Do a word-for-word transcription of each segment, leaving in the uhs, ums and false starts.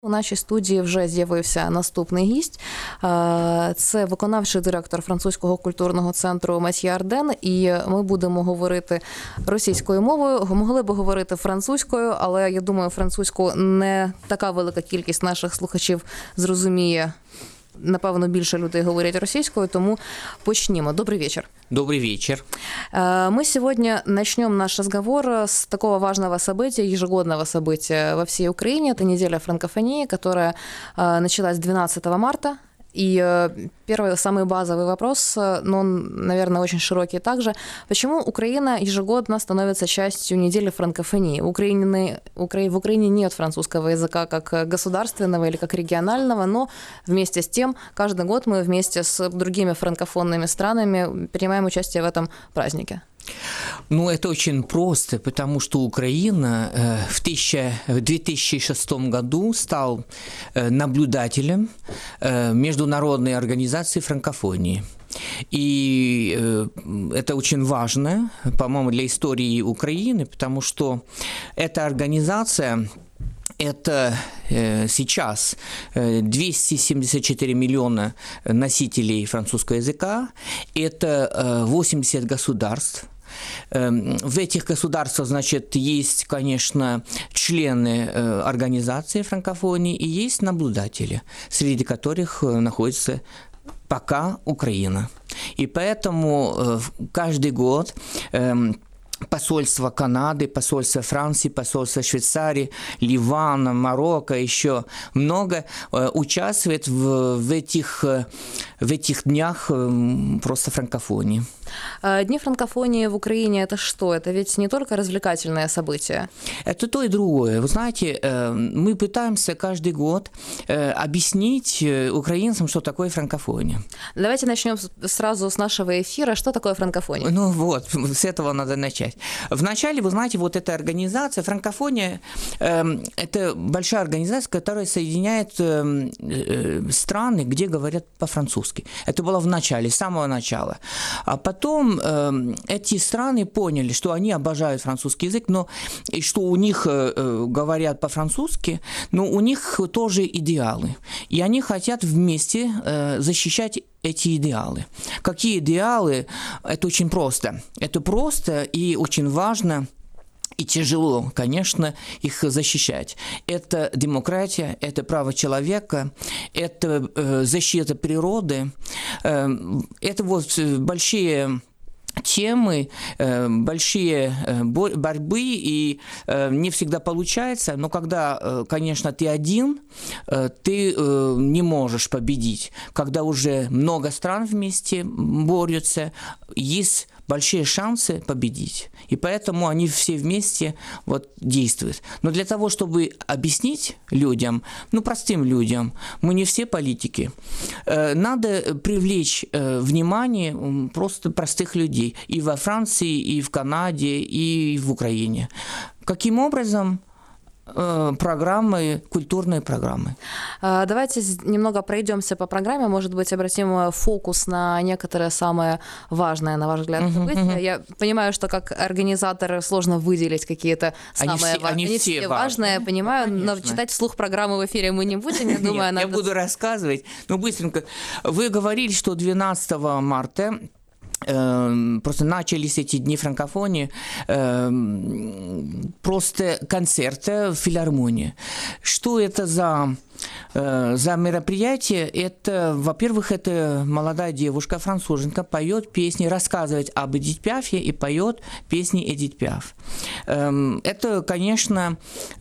У нашій студії вже з'явився наступний гість. Це виконавчий директор французького культурного центру Месьє Арден. І ми будемо говорити російською мовою. Могли б говорити французькою, але я думаю, французьку не така велика кількість наших слухачів зрозуміє. Напевно, більше людей говорять російською, тому почнемо. Добрый вечер. Добрый вечер. Мы сегодня начнем наш разговор с такого важного события, ежегодного события во всей Украине. Это неделя франкофонии, которая началась двенадцатого марта. И первый, самый базовый вопрос, но он, наверное, очень широкий также. Почему Украина ежегодно становится частью недели франкофонии? В Украине, в Украине нет французского языка как государственного или как регионального, но вместе с тем каждый год мы вместе с другими франкофонными странами принимаем участие в этом празднике. Ну, это очень просто, потому что Украина в две тысячи шестом году стал наблюдателем международной организации франкофонии. И это очень важно, по-моему, для истории Украины, потому что эта организация... Это сейчас двести семьдесят четыре миллиона носителей французского языка, это восемьдесят государств. В этих государствах, значит, есть, конечно, члены организации франкофонии и есть наблюдатели, среди которых находится пока Украина. И поэтому каждый год посольство Канады, посольство Франции, посольство Швейцарии, Ливана, Марокко, еще много участвует в, в, этих, в этих днях просто франкофонии. Дни франкофонии в Украине – это что? Это ведь не только развлекательное событие. Это то и другое. Вы знаете, мы пытаемся каждый год объяснить украинцам, что такое франкофония. Давайте начнем сразу с нашего эфира. Что такое франкофония? Ну вот, с этого надо начать. Вначале, вы знаете, вот эта организация, франкофония, это большая организация, которая соединяет страны, где говорят по-французски. Это было в начале, с самого начала. А потом Потом э, эти страны поняли, что они обожают французский язык, но и что у них э, говорят по-французски, но у них тоже идеалы. И они хотят вместе э, защищать эти идеалы. Какие идеалы? Это очень просто. Это просто и очень важно. И тяжело, конечно, их защищать. Это демократия, это право человека, это э, защита природы. Э, это вот большие темы, э, большие э, борьбы, и э, не всегда получается, но когда, э, конечно, ты один, э, ты э, не можешь победить. Когда уже много стран вместе борются, есть большие шансы победить. И поэтому они все вместе вот действуют. Но для того, чтобы объяснить людям, ну, простым людям, мы не все политики, надо привлечь внимание просто простых людей и во Франции, и в Канаде, и в Украине. Каким образом? Программы, культурные программы. Давайте немного пройдемся по программе, может быть, обратим фокус на некоторые самые важные, на ваш взгляд, события. Uh-huh, uh-huh. Я понимаю, что как организатор сложно выделить какие-то самые они все, важные. Они они все, все важные, важные, я понимаю, конечно. Но читать вслух программы в эфире мы не будем, я думаю, Нет, надо... Я буду рассказывать, но быстренько. Вы говорили, что двенадцатого марта просто начались эти дни франкофонии, просто концерты в филармонии. Что это за, за мероприятие? Это, во-первых, это молодая девушка, француженка, поет песни, рассказывает об Эдит Пиафе и поет песни Эдит Пиаф. Это, конечно,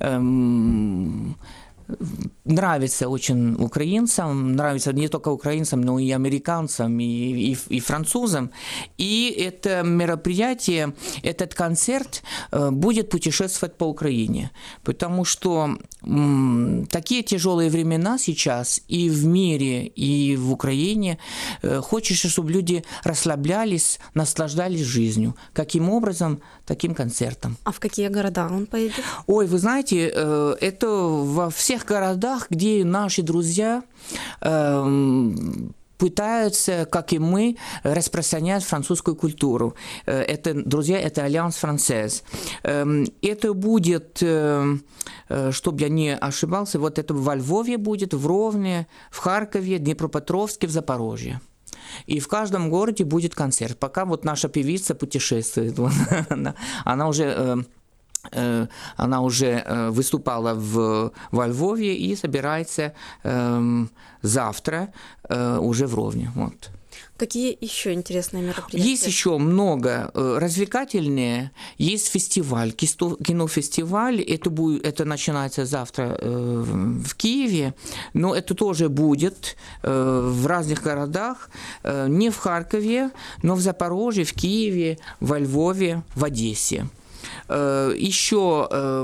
нравится очень украинцам, нравится не только украинцам, но и американцам, и, и, и французам. И это мероприятие, этот концерт будет путешествовать по Украине, потому что м, такие тяжелые времена сейчас и в мире, и в Украине. Хочется, чтобы люди расслаблялись, наслаждались жизнью. Каким образом? Таким концертом. А в какие города он поедет? Ой, вы знаете, это во всех городах, где наши друзья пытаются, как и мы, распространять французскую культуру. Это, друзья, это Альянс Францез. Это будет, чтобы я не ошибался, вот это во Львове будет, в Ровне, в Харькове, Днепропетровске, в Запорожье. И в каждом городе будет концерт. Пока вот наша певица путешествует. она, она уже... Она уже выступала в, во Львове и собирается э, завтра э, уже в Ровне. Вот. Какие еще интересные мероприятия? Есть еще много развлекательные. Есть фестиваль, кинофестиваль. Это, будет, это начинается завтра э, в Киеве, но это тоже будет э, в разных городах. Э, не в Харькове, но в Запорожье, в Киеве, во Львове, в Одессе. Еще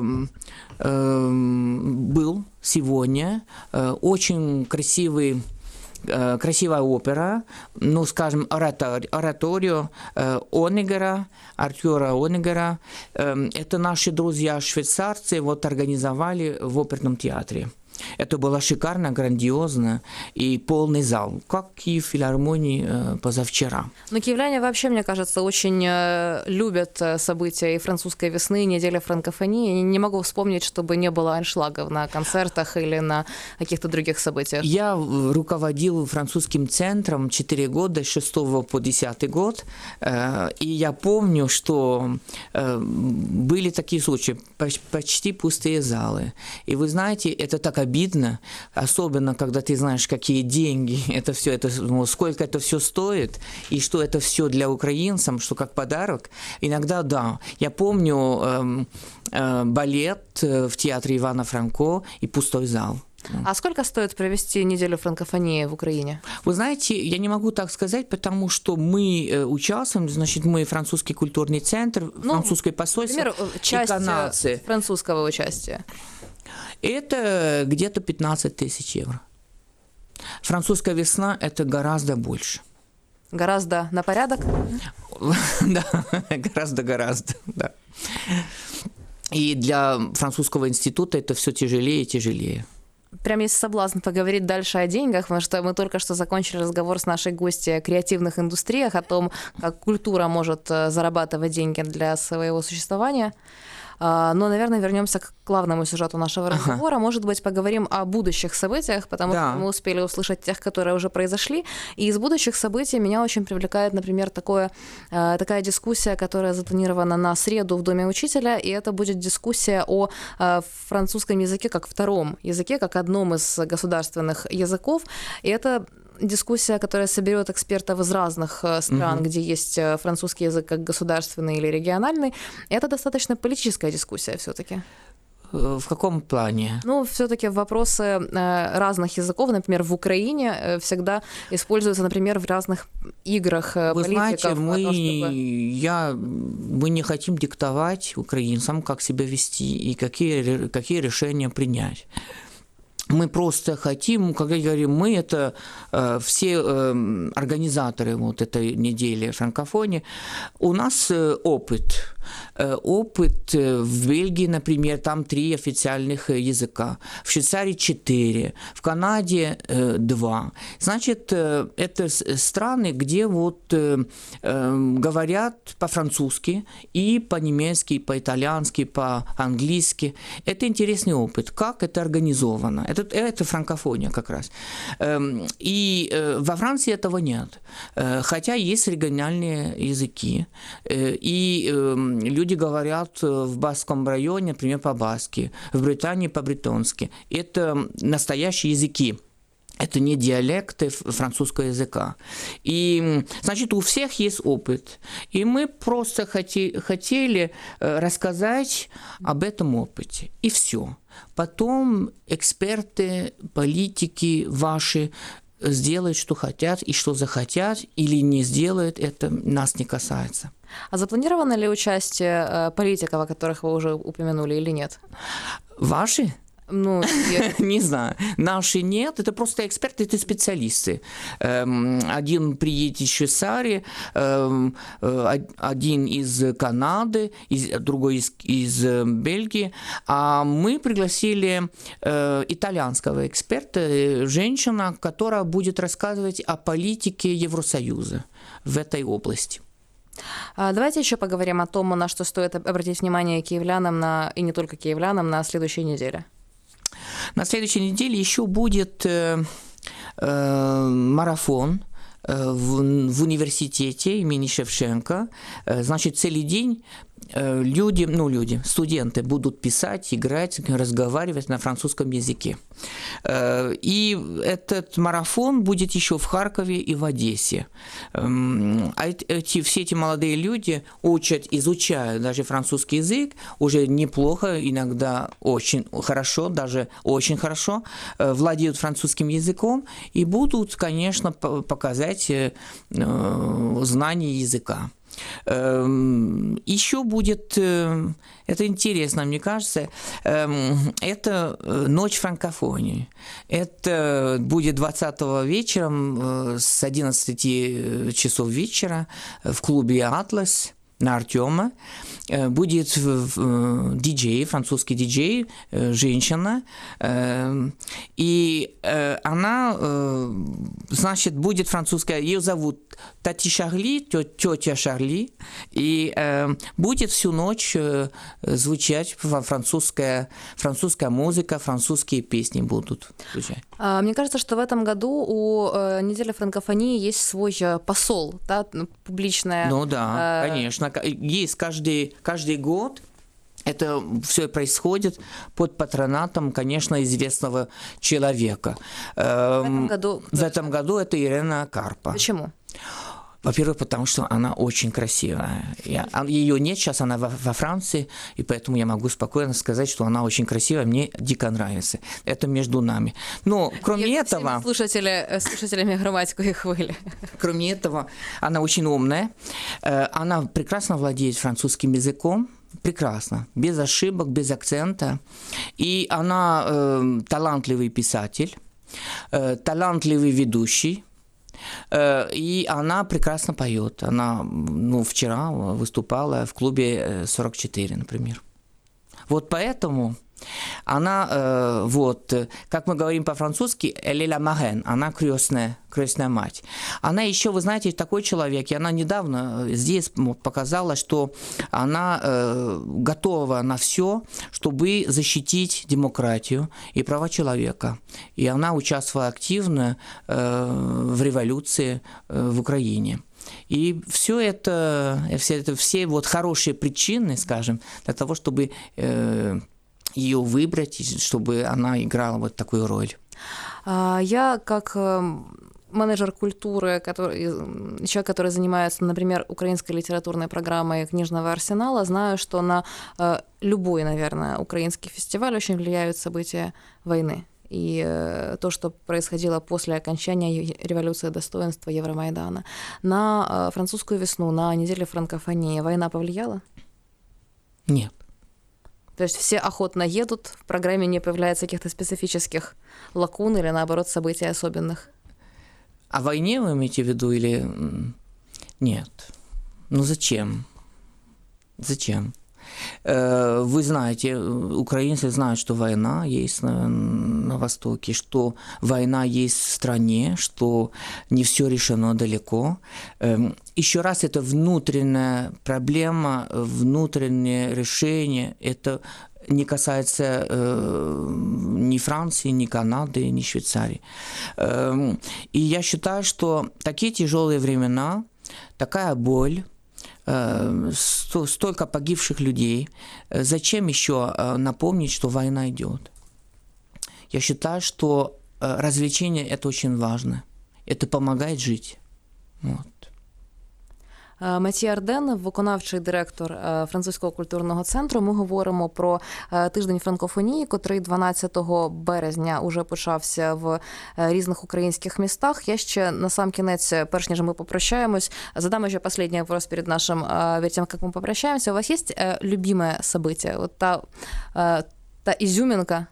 был сегодня очень красивый, красивая опера, ну, скажем, ораторио Онегера, Артюра Онегера. Это наши друзья-швейцарцы вот организовали в оперном театре. Это было шикарно, грандиозно и полный зал, как и в филармонии э, позавчера. Но киевляне вообще, мне кажется, очень э, любят события и французской весны, и недели франкофонии. Я не могу вспомнить, чтобы не было аншлагов на концертах или на каких-то других событиях. Я руководил французским центром четыре года, с шестого по десятый год, э, и я помню, что э, были такие случаи, почти пустые залы. И вы знаете, это так обидно, особенно когда ты знаешь, какие деньги это все, это, ну, сколько это все стоит, и что это все для украинцам, что как подарок. Иногда, да, я помню э, э, балет в театре Ивана Франко и пустой зал. А сколько стоит провести неделю франкофонии в Украине? Вы знаете, я не могу так сказать, потому что мы участвуем, значит, мы французский культурный центр, ну, французское посольство, например, часть канадцы. Французского участия. Это где-то пятнадцать тысяч евро. Французская весна – это гораздо больше. Гораздо на порядок? Да, гораздо-гораздо, да. И для французского института это все тяжелее и тяжелее. Прям есть соблазн поговорить дальше о деньгах, потому что мы только что закончили разговор с нашей гостьей о креативных индустриях, о том, как культура может зарабатывать деньги для своего существования. Но, наверное, вернемся к главному сюжету нашего разговора. Ага. Может быть, поговорим о будущих событиях, потому да. что мы успели услышать тех, которые уже произошли. И из будущих событий меня очень привлекает, например, такое, такая дискуссия, которая запланирована на среду в Доме учителя, и это будет дискуссия о французском языке как втором языке, как одном из государственных языков. И это дискуссия, которая соберет экспертов из разных стран, угу. где есть французский язык как государственный или региональный. Это достаточно политическая дискуссия все-таки. В каком плане? Ну, все-таки вопросы разных языков, например, в Украине всегда используются, например, в разных играх Вы политиков. Знаете, мы, том, чтобы... я, мы не хотим диктовать украинцам, как себя вести и какие, какие решения принять. Мы просто хотим, когда я говорю мы, это э, все э, организаторы вот этой недели франкофонии. У нас э, опыт. Э, опыт э, в Бельгии, например, там три официальных языка. В Швейцарии четыре. В Канаде э, два. Значит, э, это страны, где вот э, э, говорят по-французски и по-немецки, и по-итальянски, по-английски. Это интересный опыт. Как это организовано? Это, это франкофония как раз. И во Франции этого нет. Хотя есть региональные языки. И люди говорят в баскском районе, например, по-баски, в Британии по-бретонски. Это настоящие языки. Это не диалекты французского языка. И, значит, у всех есть опыт. И мы просто хоти, хотели рассказать об этом опыте. И все. Потом эксперты, политики ваши сделают, что хотят и что захотят, или не сделают, это нас не касается. А запланировано ли участие политиков, о которых вы уже упомянули, или нет? Ваши? Ну, я... Не знаю. Наши нет, это просто эксперты, это специалисты. Один приедет из Швейцарии, один из Канады, другой из, из Бельгии, а мы пригласили итальянского эксперта, женщина, которая будет рассказывать о политике Евросоюза в этой области. Давайте еще поговорим о том, на что стоит обратить внимание киевлянам, на, и не только киевлянам, на следующей неделе. На следующей неделе еще будет э, э, марафон э, в, в университете имени Шевченко. Э, значит, целый день э, люди, ну люди, студенты будут писать, играть, разговаривать на французском языке. Э, и этот марафон будет еще в Харькове и в Одессе. Э, а эти, все эти молодые люди учат, изучают даже французский язык, уже неплохо, иногда очень хорошо, даже очень хорошо, э, владеют французским языком и будут, конечно, показать э, знание языка. Еще будет, это интересно, мне кажется, это ночь франкофонии. Это будет двадцатого вечером с одиннадцати часов вечера в клубе «Атлас» на Артема. Будет диджей, французский диджей, женщина, и она, значит, будет французская, ее зовут Тати Шарли, тетя Шарли, и будет всю ночь звучать французская, французская музыка, французские песни будут звучать. Мне кажется, что в этом году у недели франкофонии есть свой посол, да, публичная. Ну да, конечно. Есть каждый, каждый год. Это все происходит под патронатом, конечно, известного человека. В этом году, в этом году это Ирена Карпа. Почему? Во-первых, потому что она очень красивая. Я, ее нет, сейчас она во, во Франции, и поэтому я могу спокойно сказать, что она очень красивая, мне дико нравится. Это между нами. Но кроме я этого... Слушатели, слушателями громадской хвили. Кроме этого, она очень умная, она прекрасно владеет французским языком, прекрасно, без ошибок, без акцента. И она э, талантливый писатель, э, талантливый ведущий. И она прекрасно поет. Она, ну, вчера выступала в клубе сорок четыре, например. Вот поэтому она, вот, как мы говорим по-французски, elle est la marraine, она крестная, крестная мать. Она еще, вы знаете, такой человек, и она недавно здесь показала, что она э, готова на все, чтобы защитить демократию и права человека. И она участвовала активно э, в революции э, в Украине. И все это, все, это, все вот хорошие причины, скажем, для того, чтобы э, ее выбрать, чтобы она играла вот такую роль. Я как менеджер культуры, который, человек, который занимается, например, украинской литературной программой «Книжного арсенала», знаю, что на любой, наверное, украинский фестиваль очень влияют события войны. И то, что происходило после окончания революции достоинства Евромайдана. На французскую весну, на неделю франкофонии война повлияла? Нет. То есть все охотно едут, в программе не появляется каких-то специфических лакун или, наоборот, событий особенных? О войне вы имеете в виду или... Нет. Ну зачем? Зачем? Вы знаете, украинцы знают, что война есть на, на Востоке, что война есть в стране, что не все решено далеко. Еще раз, это внутренняя проблема, внутреннее решение. Это не касается э, ни Франции, ни Канады, ни Швейцарии. Э, и я считаю, что такие тяжелые времена, такая боль, столько погибших людей. Зачем еще напомнить, что война идет? Я считаю, что развлечение – это очень важно. Это помогает жить. Вот. Матій Арден, виконавчий директор Французького культурного центру. Ми говоримо про тиждень франкофонії, котрий дванадцятого березня уже почався в різних українських містах. Я ще на сам кінець, перш ніж ми попрощаємось, задам еще последний вопрос перед нашим, перед тем, как мы попрощаемся. У вас есть любимое событие? Вот та, та изюминка,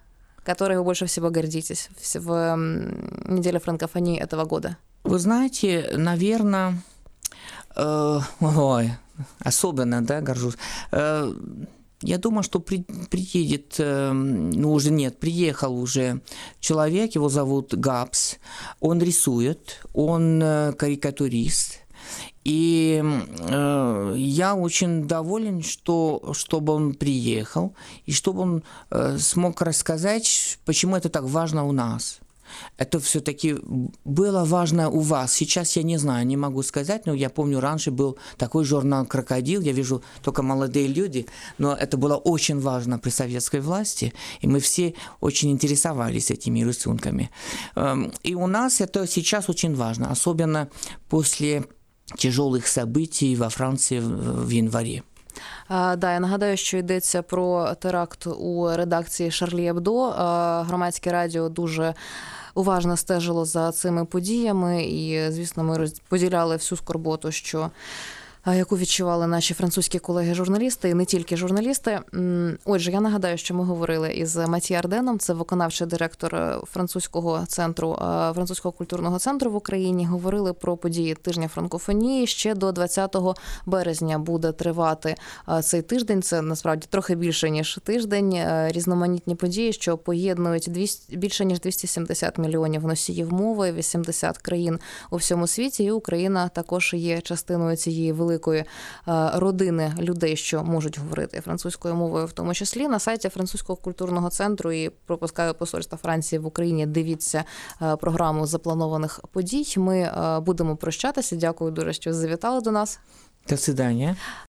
которой вы больше всего гордитесь в неделе франкофонии этого года? Вы знаете, наверное, э, ой, особенно, да, горжусь. Э, я думаю, что при, приедет, э, ну уже нет, приехал уже человек, его зовут Габс, он рисует, он э, карикатурист. И э, я очень доволен, что, чтобы он приехал, и чтобы он э, смог рассказать, почему это так важно у нас. Это все-таки было важно у вас. Сейчас я не знаю, не могу сказать, но я помню, раньше был такой журнал «Крокодил», я вижу только молодые люди, но это было очень важно при советской власти, и мы все очень интересовались этими рисунками. И у нас это сейчас очень важно, особенно после тяжелых событий во Франції в январі. А, да, я нагадаю, що йдеться про теракт у редакції Шарлі Ебдо. Громадське радіо дуже уважно стежило за цими подіями і, звісно, ми поділяли всю скорботу, що яку відчували наші французькі колеги-журналісти, і не тільки журналісти. Отже, я нагадаю, що ми говорили із Матьє Арденом, це виконавчий директор французького центру, французького культурного центру в Україні. Говорили про події тижня франкофонії. Ще до двадцятого березня буде тривати цей тиждень. Це, насправді, трохи більше, ніж тиждень. Різноманітні події, що поєднують двісті, більше, ніж двісті сімдесят мільйонів носіїв мови, вісімдесят країн у всьому світі, і Україна також є частиною цієї великої великої родини людей, що можуть говорити французькою мовою, в тому числі. На сайті Французького культурного центру і, пропускаю, посольства Франції в Україні, дивіться програму запланованих подій. Ми будемо прощатися. Дякую дуже, що завітали до нас. До свидання.